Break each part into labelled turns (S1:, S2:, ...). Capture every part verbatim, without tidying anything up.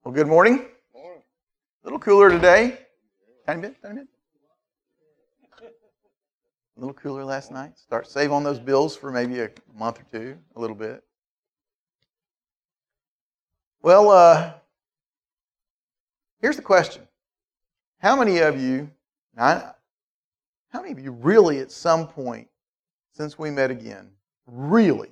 S1: Well, good morning.
S2: Morning.
S1: A little cooler today. Tiny bit, tiny bit. A little cooler last night. Start save on those bills for maybe a month or two, a little bit. Well, uh, here's the question. How many of you, now, how many of you really at some point since we met again, really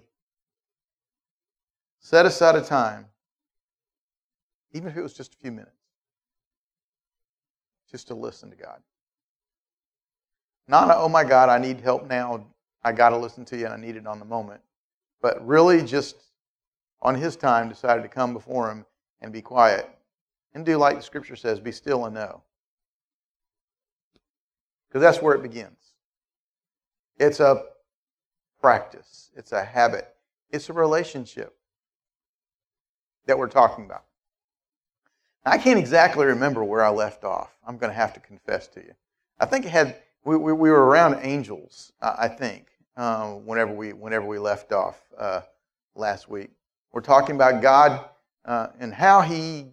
S1: set aside a time, even if it was just a few minutes, just to listen to God? Not a, oh my God, I need help now, I got to listen to you and I need it on the moment. But really just on His time decided to come before Him and be quiet and do like the Scripture says, be still and know. Because that's where it begins. It's a practice. It's a habit. It's a relationship that we're talking about. I can't exactly remember where I left off. I'm going to have to confess to you. I think it had we we, we were around angels. Uh, I think um, whenever we whenever we left off uh, last week, we're talking about God uh, and how He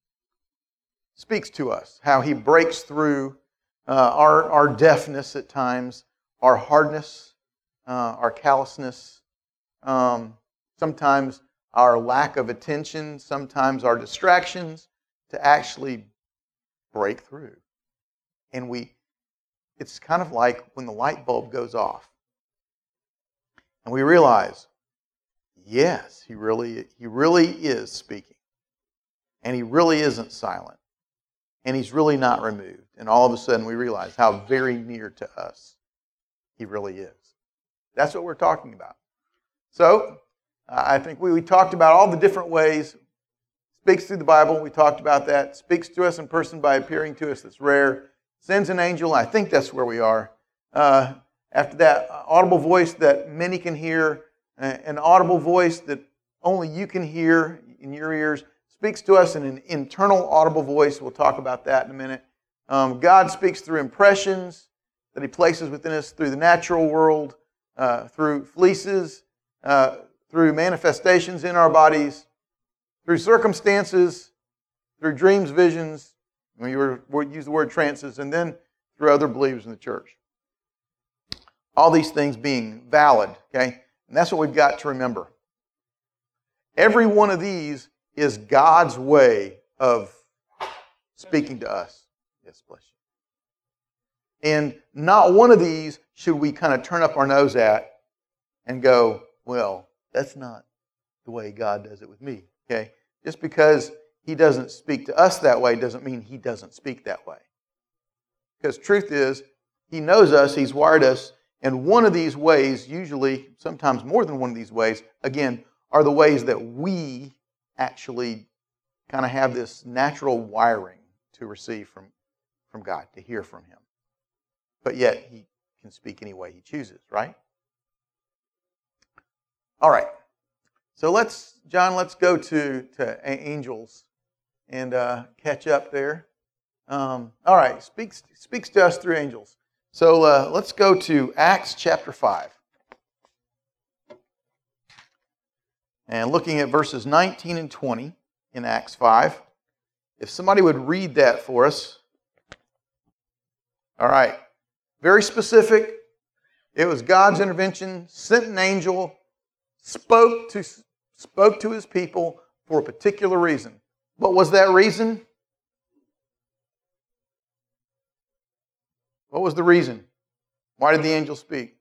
S1: speaks to us, how He breaks through uh, our our deafness at times, our hardness, uh, our callousness, um, sometimes our lack of attention, sometimes our distractions, to actually break through. And we, it's kind of like when the light bulb goes off. And we realize, yes, he really, he really is speaking. And He really isn't silent. And He's really not removed. And all of a sudden we realize how very near to us He really is. That's what we're talking about. So, uh, I think we, we talked about all the different ways. Speaks through the Bible. We talked about that. Speaks to us in person by appearing to us. That's rare. Sends an angel. I think that's where we are. Uh, after that, audible voice that many can hear. Uh, an audible voice that only you can hear in your ears. Speaks to us in an internal audible voice. We'll talk about that in a minute. Um, God speaks through impressions that He places within us through the natural world, uh, through fleeces, uh, through manifestations in our bodies, through circumstances, through dreams, visions, when you were, use the word trances, and then through other believers in the church. All these things being valid, okay? And that's what we've got to remember. Every one of these is God's way of speaking to us. Yes, bless you. And not one of these should we kind of turn up our nose at and go, well, that's not the way God does it with me. Okay? Just because He doesn't speak to us that way doesn't mean He doesn't speak that way. Because truth is, He knows us, He's wired us, and one of these ways, usually, sometimes more than one of these ways, again, are the ways that we actually kind of have this natural wiring to receive from, from God, to hear from Him. But yet, He can speak any way He chooses, right? All right. So let's, John, let's go to, to angels and uh, catch up there. Um, all right, speaks speaks to us through angels. So uh, let's go to Acts chapter five. And looking at verses nineteen and twenty in Acts five. If somebody would read that for us. All right, very specific. It was God's intervention, sent an angel, spoke to spoke to His people for a particular reason. What was that reason? What was the reason? Why did the angel speak?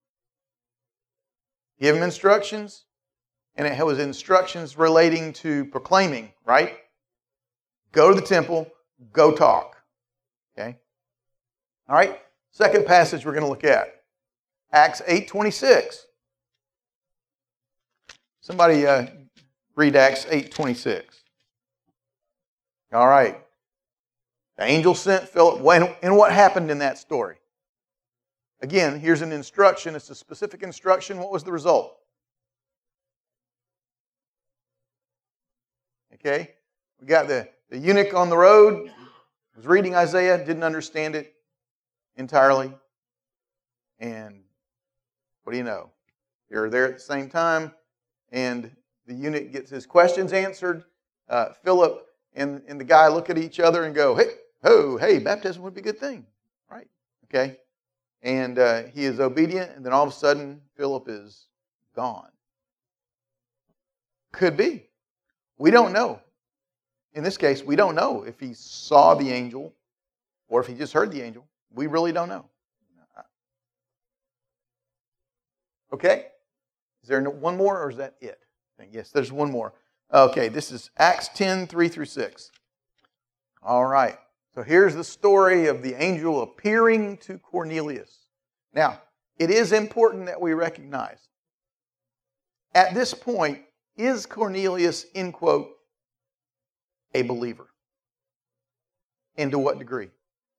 S1: Give him instructions, and it was instructions relating to proclaiming, right? Go to the temple, go talk. Okay? All right? Second passage we're going to look at. Acts eight twenty-six. Somebody uh, read Acts eight twenty-six. All right. The angel sent Philip. And what happened in that story? Again, here's an instruction. It's a specific instruction. What was the result? Okay. We got the, the eunuch on the road. Was reading Isaiah. Didn't understand it entirely. And what do you know? You're there at the same time. And the eunuch gets his questions answered. Uh, Philip and, and the guy look at each other and go, hey, oh, hey, baptism would be a good thing. Right? Okay? And uh, he is obedient, and then all of a sudden, Philip is gone. Could be. We don't know. In this case, we don't know if he saw the angel or if he just heard the angel. We really don't know. Okay? Is there one more, or is that it? Yes, there's one more. Okay, this is Acts ten, three through six. All right. So here's the story of the angel appearing to Cornelius. Now, it is important that we recognize, at this point, is Cornelius, in quote, a believer? And to what degree?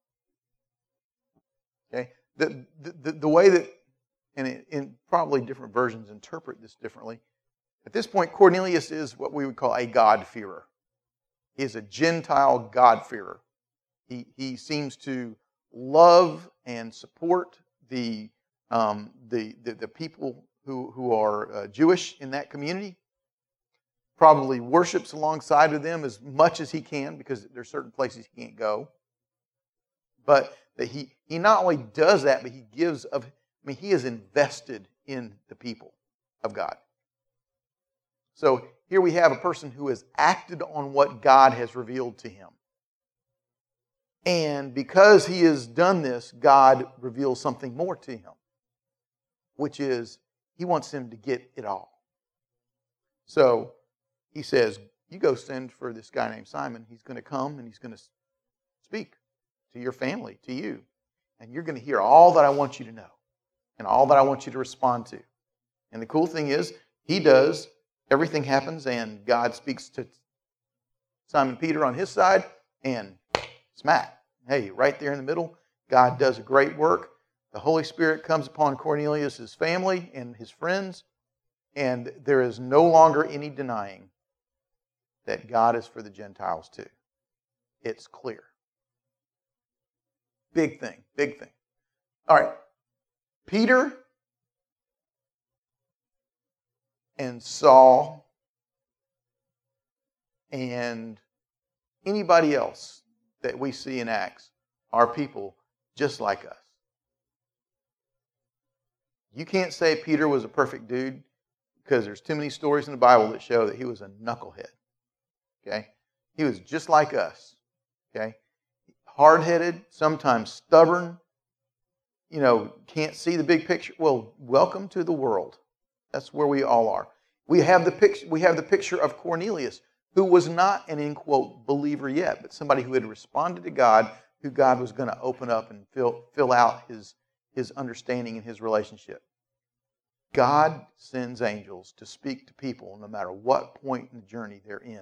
S1: Okay, the, the, the way that, and in, in probably different versions interpret this differently, at this point, Cornelius is what we would call a God-fearer. He is a Gentile God-fearer. He, he seems to love and support the, um, the, the, the people who, who are uh, Jewish in that community. Probably worships alongside of them as much as he can, because there's certain places he can't go. But that he, he not only does that, but he gives of, I mean, he is invested in the people of God. So here we have a person who has acted on what God has revealed to him. And because he has done this, God reveals something more to him, which is he wants him to get it all. So he says, you go send for this guy named Simon. He's going to come and he's going to speak to your family, to you. And you're going to hear all that I want you to know and all that I want you to respond to. And the cool thing is, he does. Everything happens and God speaks to Simon Peter on his side and smack. Hey, right there in the middle, God does a great work. The Holy Spirit comes upon Cornelius' family and his friends, and there is no longer any denying that God is for the Gentiles too. It's clear. Big thing, big thing. All right. Peter and Saul and anybody else that we see in Acts are people just like us. You can't say Peter was a perfect dude, because there's too many stories in the Bible that show that he was a knucklehead. Okay? He was just like us. Okay? Hard-headed, sometimes stubborn, you know, can't see the big picture. Well, welcome to the world. That's where we all are. We have the picture, we have the picture of Cornelius, who was not an, in quote, believer yet, but somebody who had responded to God, who God was going to open up and fill, fill out his, his understanding and his relationship. God sends angels to speak to people no matter what point in the journey they're in.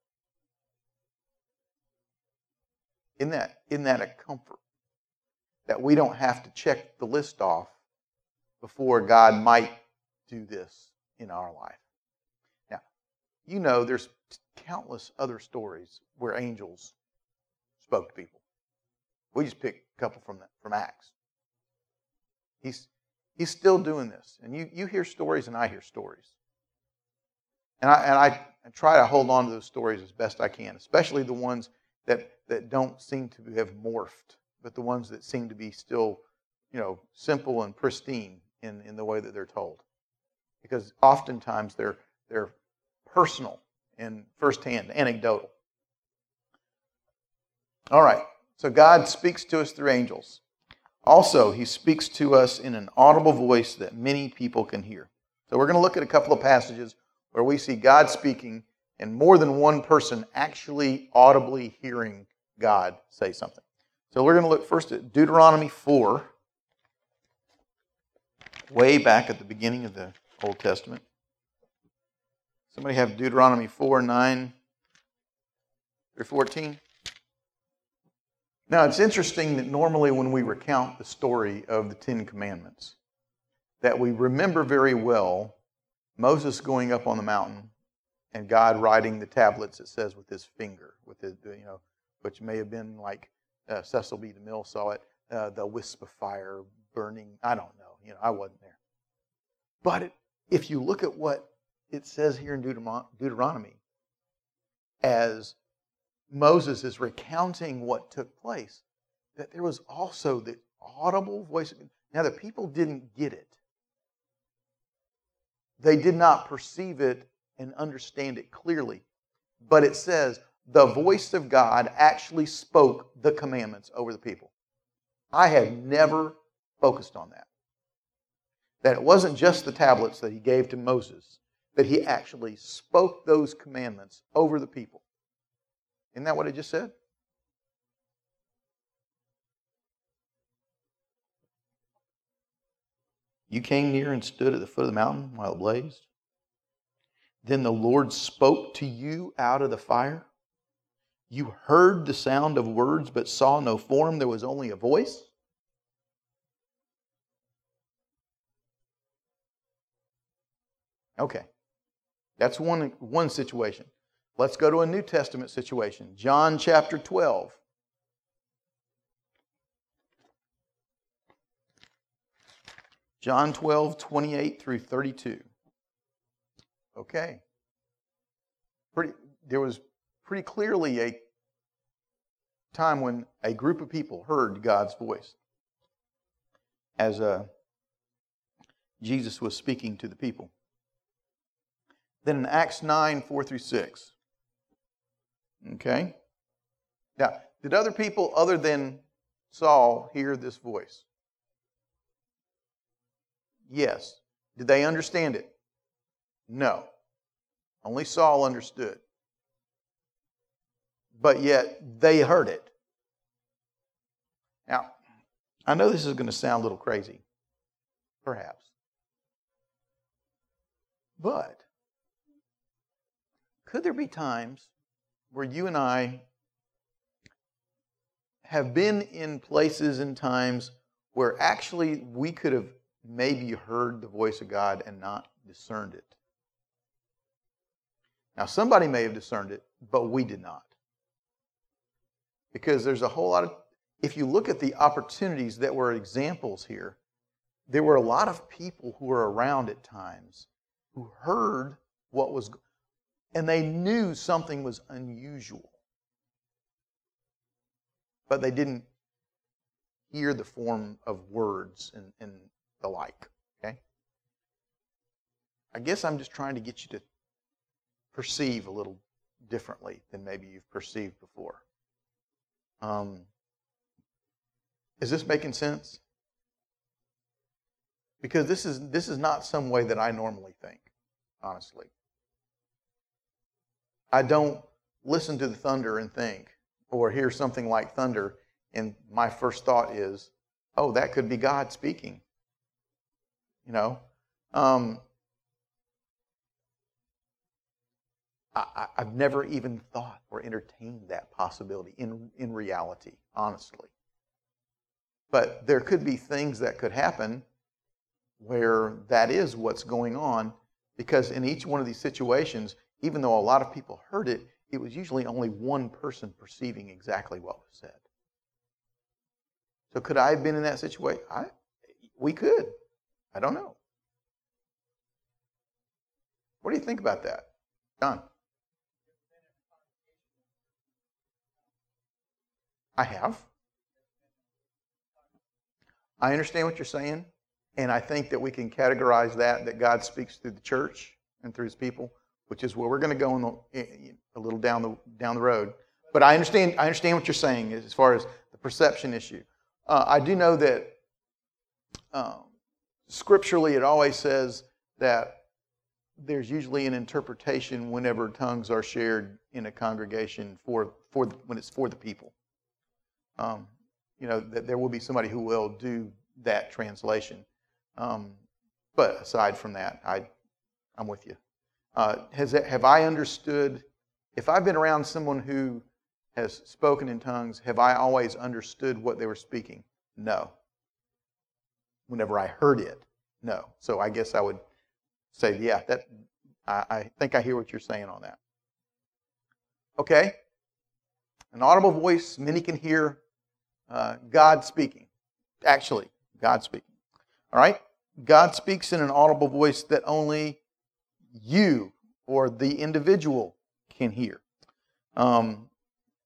S1: Isn't that, isn't that a comfort? That we don't have to check the list off before God might do this in our life. Now, you know there's countless other stories where angels spoke to people. We just picked a couple from, the, from Acts. He's, he's still doing this. And you, you hear stories and I hear stories. And I, and I, I try to hold on to those stories as best I can, especially the ones that, that don't seem to have morphed, but the ones that seem to be still, you know, simple and pristine in, in the way that they're told. Because oftentimes they're they're personal and firsthand, anecdotal. All right, so God speaks to us through angels. Also, he speaks to us in an audible voice that many people can hear. So we're going to look at a couple of passages where we see God speaking and more than one person actually audibly hearing God say something. So we're going to look first at Deuteronomy four, way back at the beginning of the Old Testament. Somebody have Deuteronomy four, nine through fourteen? Now, it's interesting that normally when we recount the story of the Ten Commandments, that we remember very well Moses going up on the mountain and God writing the tablets, it says, with his finger, with his, you know, which may have been like uh, Cecil B. DeMille saw it, uh, the wisp of fire burning. I don't know. You know, I wasn't there. But it, if you look at what it says here in Deuteronomy as Moses is recounting what took place, that there was also the audible voice of God. Now, the people didn't get it. They did not perceive it and understand it clearly. But it says the voice of God actually spoke the commandments over the people. I had never focused on that. That it wasn't just the tablets that he gave to Moses, that he actually spoke those commandments over the people. Isn't that what it just said? You came near and stood at the foot of the mountain while it blazed. Then the Lord spoke to you out of the fire. You heard the sound of words but saw no form. There was only a voice. Okay. That's one, one situation. Let's go to a New Testament situation. John chapter twelve. John twelve, twenty-eight through thirty-two. Okay. Pretty, there was pretty clearly a time when a group of people heard God's voice as uh, Jesus was speaking to the people. Then in Acts nine, four through six. Okay? Now, did other people other than Saul hear this voice? Yes. Did they understand it? No. Only Saul understood. But yet, they heard it. Now, I know this is going to sound a little crazy. Perhaps. But, could there be times where you and I have been in places and times where actually we could have maybe heard the voice of God and not discerned it? Now, somebody may have discerned it, but we did not. Because there's a whole lot of, if you look at the opportunities that were examples here, there were a lot of people who were around at times who heard what was, and they knew something was unusual. But they didn't hear the form of words and, and the like. Okay? I guess I'm just trying to get you to perceive a little differently than maybe you've perceived before. Um, is this making sense? Because this is this is not some way that I normally think, honestly. I don't listen to the thunder and think, or hear something like thunder, and my first thought is, oh, that could be God speaking. You know? Um, I, I've never even thought or entertained that possibility in, in reality, honestly. But there could be things that could happen where that is what's going on, because in each one of these situations, even though a lot of people heard it, it was usually only one person perceiving exactly what was said. So could I have been in that situation? I, we could. I don't know. What do you think about that, John? I have. I understand what you're saying, and I think that we can categorize that, that God speaks through the church and through His people, which is where we're going to go in the, a little down the down the road. But I understand. I understand what you're saying as far as the perception issue. Uh, I do know that um, scripturally, it always says that there's usually an interpretation whenever tongues are shared in a congregation for for when it's for the people. Um, you know, that there will be somebody who will do that translation. Um, but aside from that, I, I'm with you. Uh, has that, have I understood, if I've been around someone who has spoken in tongues, have I always understood what they were speaking? No. Whenever I heard it, no. So I guess I would say, yeah, that I, I think I hear what you're saying on that. Okay. An audible voice, many can hear uh, God speaking. Actually, God speaking. All right? God speaks in an audible voice that only you or the individual can hear. Um,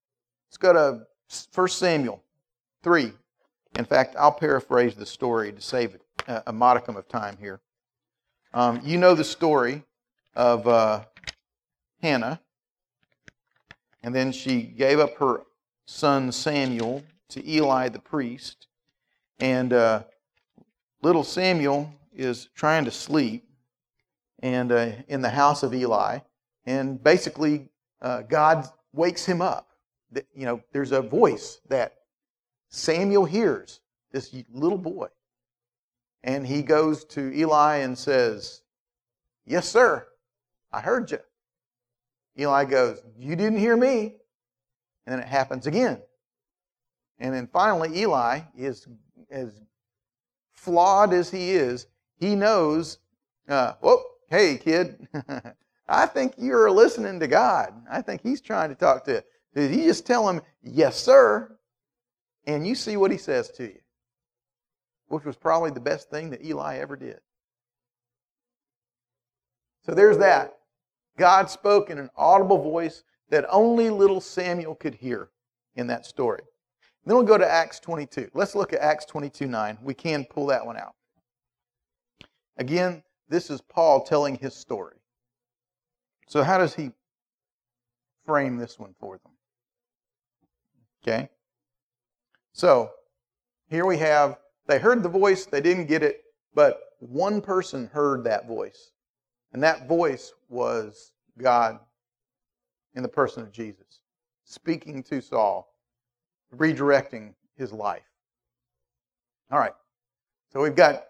S1: Let's go to First Samuel three. In fact, I'll paraphrase the story to save a, a modicum of time here. Um, you know the story of uh, Hannah, and then she gave up her son Samuel to Eli the priest, and uh, little Samuel is trying to sleep and uh, in the house of Eli, and basically uh, God wakes him up. You know, there's a voice that Samuel hears, this little boy, and he goes to Eli and says, "Yes, sir, I heard you." Eli goes, "You didn't hear me." And then it happens again. And then finally, Eli is as flawed as he is, he knows, uh, whoa, hey, kid, I think you're listening to God. I think he's trying to talk to you. Did he just tell him, "Yes, sir," and you see what he says to you, which was probably the best thing that Eli ever did. So there's that. God spoke in an audible voice that only little Samuel could hear in that story. Then we'll go to Acts twenty-two. Let's look at Acts twenty-two nine. We can pull that one out. Again, this is Paul telling his story. So how does he frame this one for them? Okay? So, here we have, they heard the voice, they didn't get it, but one person heard that voice. And that voice was God in the person of Jesus, speaking to Saul, redirecting his life. All right. So we've got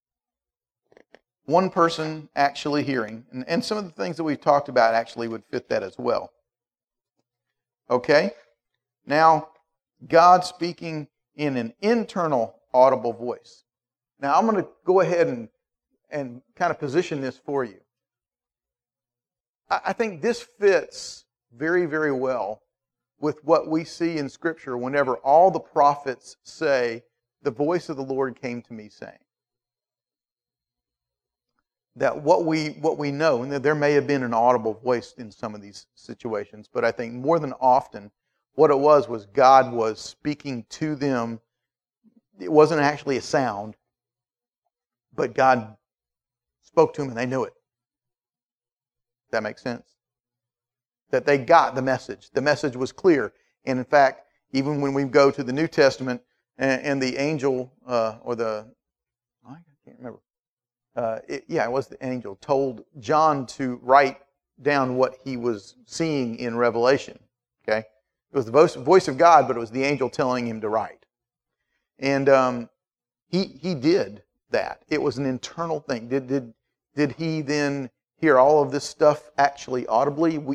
S1: one person actually hearing, and, and some of the things that we've talked about actually would fit that as well. Okay? Now, God speaking in an internal audible voice. Now, I'm going to go ahead and, and kind of position this for you. I, I think this fits very, very well with what we see in Scripture whenever all the prophets say, "The voice of the Lord came to me saying." That what we what we know, and there may have been an audible voice in some of these situations, but I think more than often, what it was was God was speaking to them. It wasn't actually a sound, but God spoke to them and they knew it. Does that make sense? That they got the message. The message was clear. And in fact, even when we go to the New Testament and, and the angel, uh, or the, I can't remember, uh, it, yeah, it was the angel, told John to write down what he was seeing in Revelation. Okay? It was the voice, voice of God, but it was the angel telling him to write. And um, he he did that. It was an internal thing. Did did did he then hear all of this stuff actually audibly? We,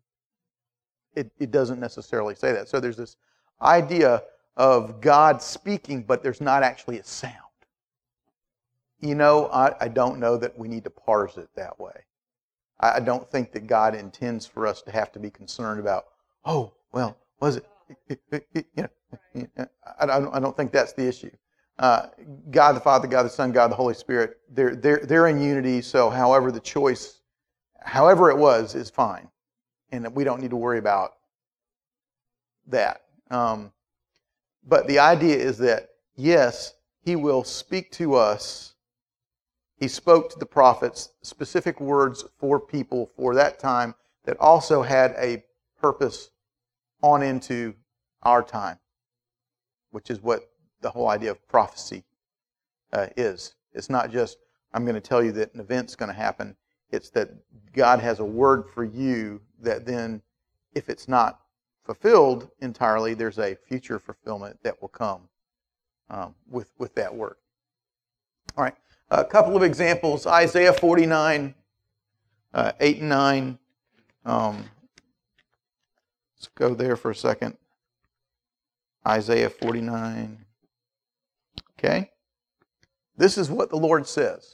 S1: it, it doesn't necessarily say that. So there's this idea of God speaking, but there's not actually a sound. You know, I, I don't know that we need to parse it that way. I, I don't think that God intends for us to have to be concerned about, oh, well, was it? You know, I, don't, I don't think that's the issue. Uh, God the Father, God the Son, God the Holy Spirit, they're, they're, they're in unity, so however the choice, however it was, is fine. And we don't need to worry about that. Um, but the idea is that, yes, He will speak to us. He spoke to the prophets specific words for people for that time that also had a purpose on into our time, which is what the whole idea of prophecy uh, is. It's not just, I'm going to tell you that an event's going to happen. It's that God has a word for you that then, if it's not fulfilled entirely, there's a future fulfillment that will come um, with, with that word. All right, a couple of examples. Isaiah forty-nine, uh, eight and nine. Um, let's go there for a second. Isaiah forty-nine. Okay? This is what the Lord says.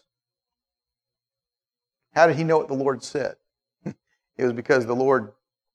S1: How did he know what the Lord said? It was because the Lord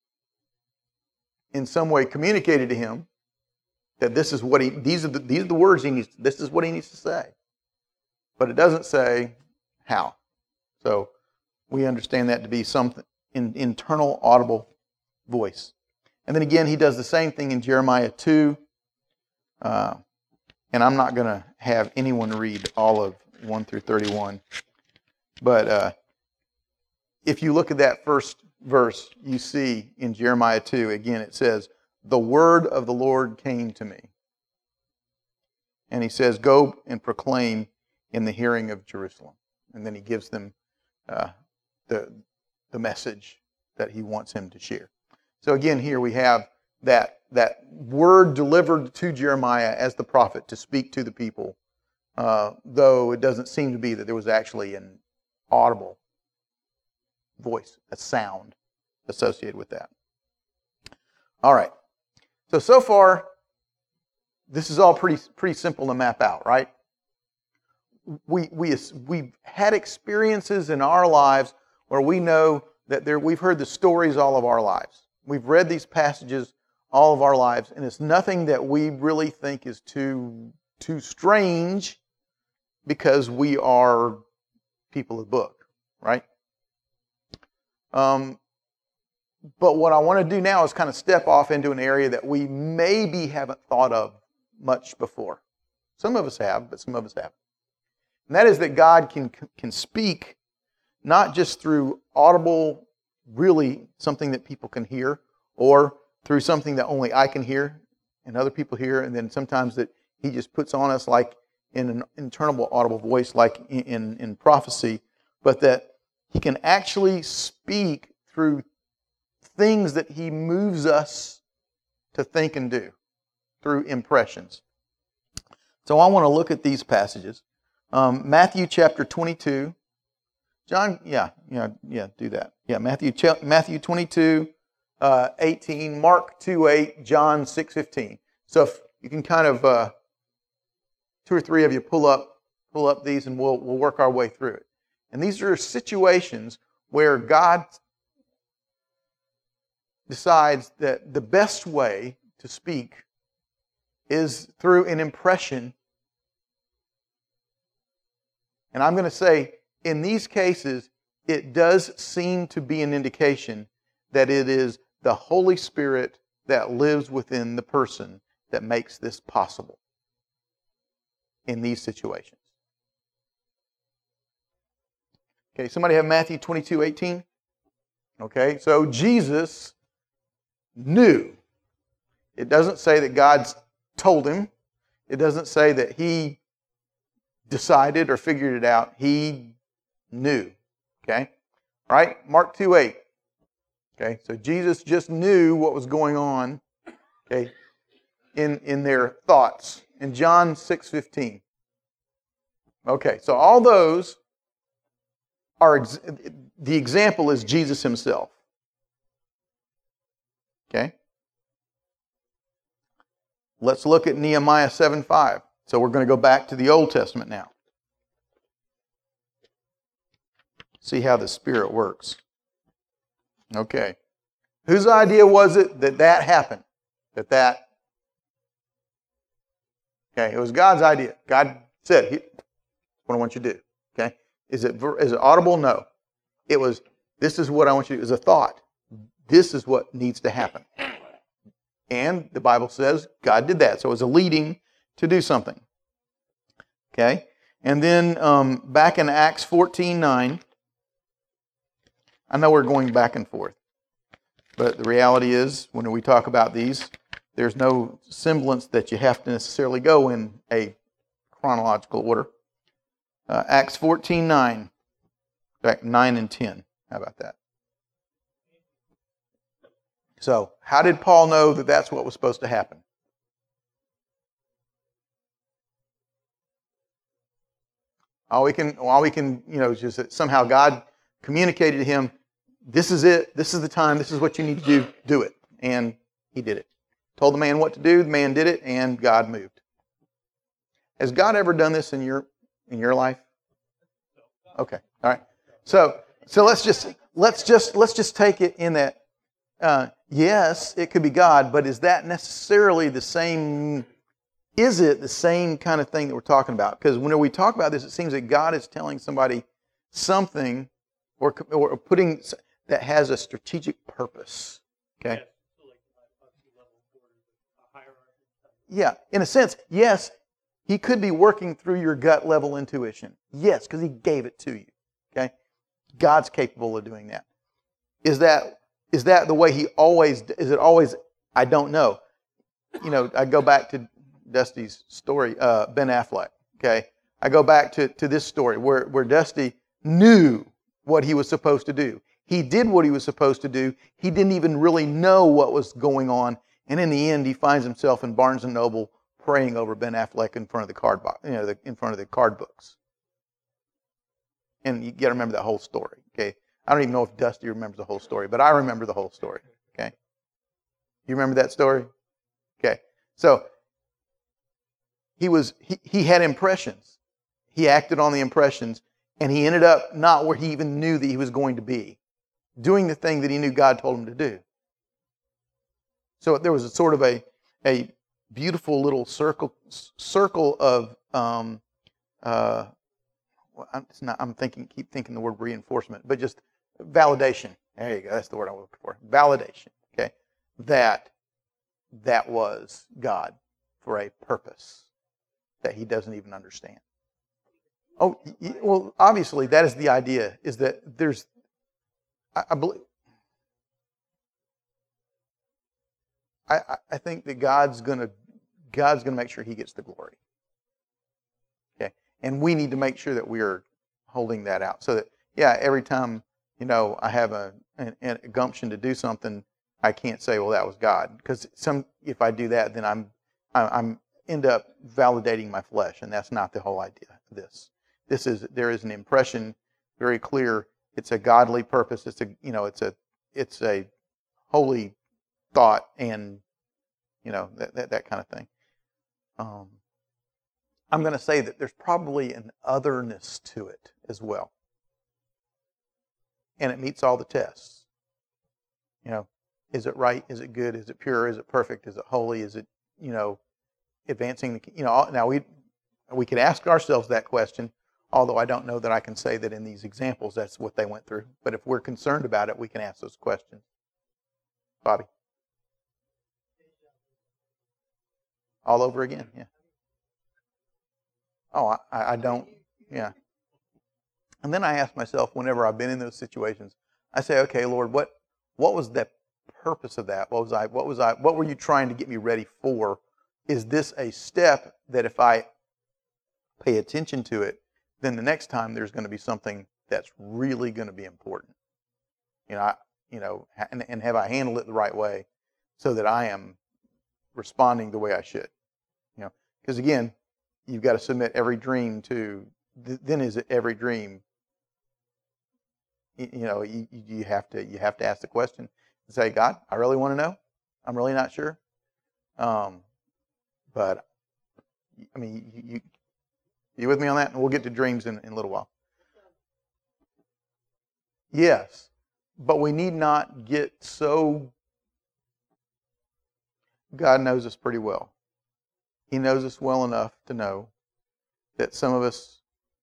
S1: in some way communicated to him that this is what he these are the, these are the words he needs, this is what he needs to say. But it doesn't say how. So we understand that to be some in, internal audible voice. And then again, he does the same thing in Jeremiah two. Uh, and I'm not going to have anyone read all of one through thirty-one. But uh, if you look at that first verse, you see in Jeremiah two, again, it says, the word of the Lord came to me. And he says, go and proclaim in the hearing of Jerusalem. And then he gives them uh, the, the message that he wants him to share. So again, here we have that, that word delivered to Jeremiah as the prophet to speak to the people, uh, though it doesn't seem to be that there was actually an audible voice, a sound associated with that. All right. So, so far, this is all pretty pretty simple to map out, right? We, we, we've had experiences in our lives where we know that there, we've heard the stories all of our lives. We've read these passages all of our lives, and it's nothing that we really think is too, too strange because we are people of the book, right? Um, but what I want to do now is kind of step off into an area that we maybe haven't thought of much before. Some of us have, but some of us haven't. And that is that God can, can speak not just through audible, really something that people can hear, or through something that only I can hear and other people hear, and then sometimes that He just puts on us like in an internal audible voice, like in, in, in prophecy, but that He can actually speak through things that He moves us to think and do, through impressions. So I want to look at these passages. Um, Matthew chapter twenty-two. John, yeah, yeah, yeah, do that. Yeah, Matthew, Matthew twenty-two, uh, eighteen, Mark two eight, John six fifteen. So if you can kind of, uh, two or three of you pull up, pull up these, and we'll we'll work our way through it. And these are situations where God decides that the best way to speak is through an impression. And I'm going to say, in these cases, it does seem to be an indication that it is the Holy Spirit that lives within the person that makes this possible in these situations. Okay, somebody have Matthew twenty-two eighteen? Okay, so Jesus knew. It doesn't say that God told him. It doesn't say that he decided or figured it out. He knew. Okay? All right? Mark two eight. Okay? So Jesus just knew what was going on, okay, in, in their thoughts. In John six fifteen. Okay, so all those are, ex- the example is Jesus himself. Okay? Let's look at Nehemiah seven five. So we're going to go back to the Old Testament now. See how the Spirit works. Okay. Whose idea was it that that happened? That that... Okay, it was God's idea. God said, "Here's what I want you to do." Okay? Is it, is it audible? No. It was, this is what I want you to do. It was a thought. This is what needs to happen. And the Bible says God did that. So it was a leading to do something. Okay? And then um, back in Acts fourteen nine, I know we're going back and forth, but the reality is, when we talk about these, there's no semblance that you have to necessarily go in a chronological order. Uh, Acts fourteen nine, in fact, nine and ten. How about that? So, how did Paul know that that's what was supposed to happen? All we can, all we can, you know, is just that somehow God communicated to him, this is it, this is the time, this is what you need to do, do it. And he did it. Told the man what to do, the man did it, and God moved. Has God ever done this in your in your life? Okay, all right. So, so let's just let's just let's just take it in that. Uh, yes, it could be God, but is that necessarily the same? Is it the same kind of thing that we're talking about? Because when we talk about this, it seems that God is telling somebody something, or or putting that has a strategic purpose. Okay. Yeah, in a sense, yes, he could be working through your gut level intuition. Yes, because he gave it to you. Okay? God's capable of doing that. Is that is that the way he always, is it always, I don't know. You know, I go back to Dusty's story, uh, Ben Affleck, okay? I go back to, to this story where, where Dusty knew what he was supposed to do. He did what he was supposed to do. He didn't even really know what was going on. And in the end, he finds himself in Barnes and Noble praying over Ben Affleck in front of the card box, you know, the, in front of the card books. And you got to remember that whole story, okay? I don't even know if Dusty remembers the whole story, but I remember the whole story, okay? You remember that story? Okay. So he was he, he had impressions. He acted on the impressions, and he ended up not where he even knew that he was going to be, doing the thing that he knew God told him to do. So there was a sort of a a beautiful little circle circle of um uh well, I'm, it's not, I'm thinking keep thinking the word reinforcement, but just validation. There you go. That's the word I was looking for. Validation. Okay. That that was God for a purpose that he doesn't even understand. Oh, well, obviously that is the idea, is that there's, I, I believe, I, I think that God's gonna God's gonna make sure he gets the glory. Okay, and we need to make sure that we are holding that out, so that yeah, every time you know I have a, a, a gumption to do something, I can't say, well, that was God, because some if I do that, then I'm I, I'm end up validating my flesh, and that's not the whole idea of this. This is there is an impression, very clear. It's a godly purpose. It's a you know it's a it's a holy thought, and you know that that, that kind of thing. Um, I'm going to say that there's probably an otherness to it as well, and it meets all the tests. You know, is it right? Is it good? Is it pure? Is it perfect? Is it holy? Is it you know advancing? The, you know, now we we can ask ourselves that question. Although I don't know that I can say that in these examples that's what they went through. But if we're concerned about it, we can ask those questions. Bobby? All over again, yeah. Oh, I, I don't, yeah. And then I ask myself, whenever I've been in those situations, I say, okay, Lord, what what was the purpose of that? What was I, what was I, what were you trying to get me ready for? Is this a step that if I pay attention to it, then the next time there's going to be something that's really going to be important. You know, I, you know, and, and have I handled it the right way so that I am responding the way I should? You know, because again, you've got to submit every dream to. Then is it every dream? You, you know, you, you have to you have to ask the question and say, God, I really want to know. I'm really not sure. Um, but I mean, you. you You with me on that? And we'll get to dreams in, in a little while. Yes, but we need not get so... God knows us pretty well. He knows us well enough to know that some of us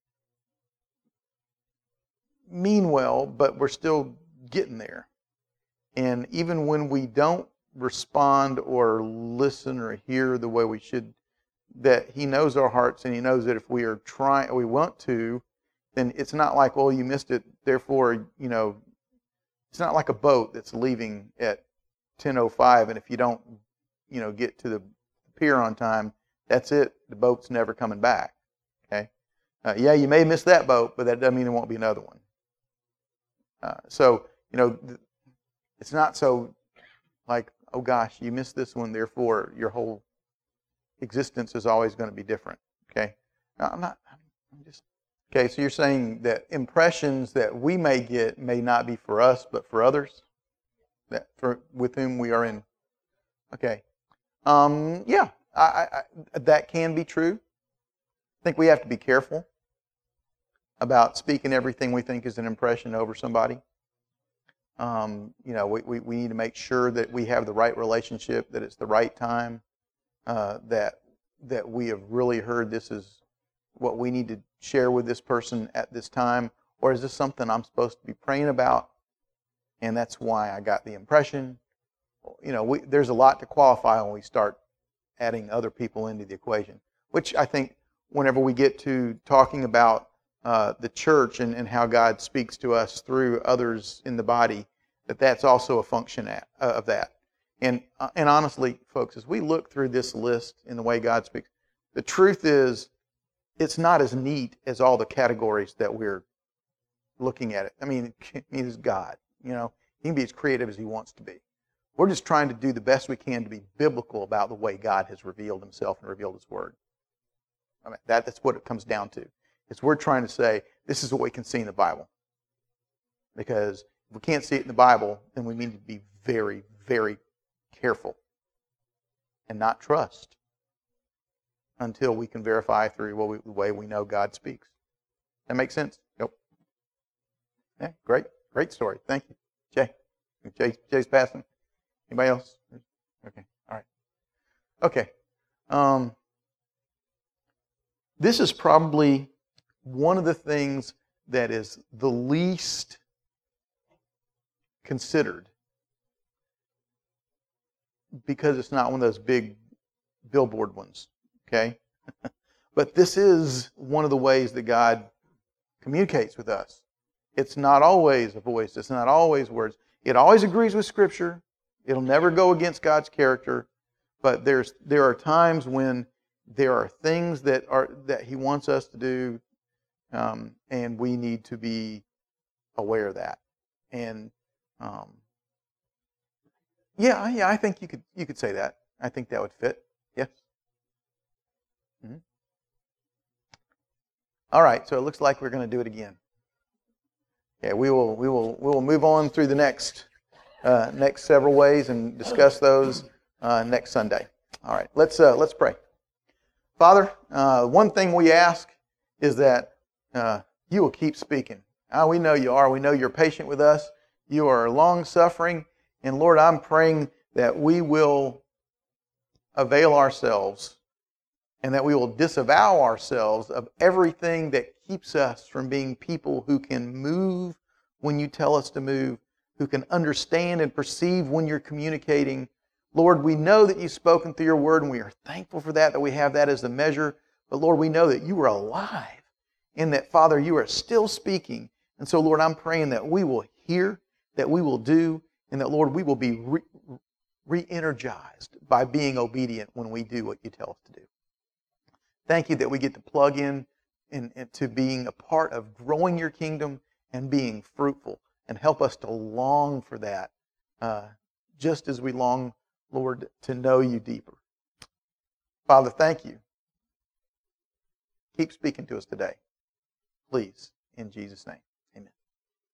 S1: mean well, but we're still getting there. And even when we don't respond or listen or hear the way we should, that he knows our hearts, and he knows that if we are trying, we want to, then it's not like, well, you missed it, therefore, you know, it's not like a boat that's leaving at ten oh five, and if you don't, you know, get to the pier on time, that's it. The boat's never coming back. Okay? Uh, yeah, you may miss that boat, but that doesn't mean there won't be another one. Uh, so, you know, it's not so like, oh gosh, you missed this one, therefore your whole existence is always going to be different. Okay? Now, I'm not, I'm just, okay, so you're saying that impressions that we may get may not be for us, but for others? That for with whom we are in. Okay. Um, yeah, I, I, that can be true. I think we have to be careful about speaking everything we think is an impression over somebody. Um, you know, we, we, we need to make sure that we have the right relationship, that it's the right time, uh, that that we have really heard this is what we need to share with this person at this time, or is this something I'm supposed to be praying about, and that's why I got the impression. You know, we, there's a lot to qualify when we start adding other people into the equation, which I think whenever we get to talking about uh, the church and, and how God speaks to us through others in the body, that that's also a function at, uh, of that. And, uh, and honestly, folks, as we look through this list in the way God speaks, the truth is it's not as neat as all the categories that we're looking at it. I mean, he's God. You know, he can be as creative as he wants to be. We're just trying to do the best we can to be biblical about the way God has revealed himself and revealed his word. I mean, that, that's what it comes down to. It's we're trying to say, this is what we can see in the Bible. Because if we can't see it in the Bible, then we need to be very, very careful and not trust until we can verify through what we, the way we know God speaks. That makes sense? Yep. Yeah, great. Great story. Thank you. Jay. Jay Jay's passing. Anybody else? Okay. All right. Okay. Um, this is probably one of the things that is the least considered because it's not one of those big billboard ones. Okay? But this is one of the ways that God communicates with us. It's not always a voice. It's not always words. It always agrees with Scripture. It'll never go against God's character. But there's there are times when there are things that are that He wants us to do, um, and we need to be aware of that. And um, yeah, yeah, I think you could you could say that. I think that would fit. Yes. Mm-hmm. All right. So it looks like we're going to do it again. Yeah, we will we will we will move on through the next uh, next several ways and discuss those uh, next Sunday. All right, let's uh, let's pray. Father, uh, one thing we ask is that uh, you will keep speaking. Uh, we know you are. We know you're patient with us. You are long suffering, and Lord, I'm praying that we will avail ourselves and that we will disavow ourselves of everything that keeps us from being people who can move when you tell us to move, who can understand and perceive when you're communicating. Lord, we know that you've spoken through your word, and we are thankful for that, that we have that as the measure. But Lord, we know that you are alive, and that, Father, you are still speaking. And so, Lord, I'm praying that we will hear, that we will do, and that, Lord, we will be re- re-energized by being obedient when we do what you tell us to do. Thank you that we get to plug in into being a part of growing your kingdom and being fruitful, and help us to long for that, uh, just as we long, Lord, to know you deeper. Father, thank you. Keep speaking to us today, please, in Jesus' name.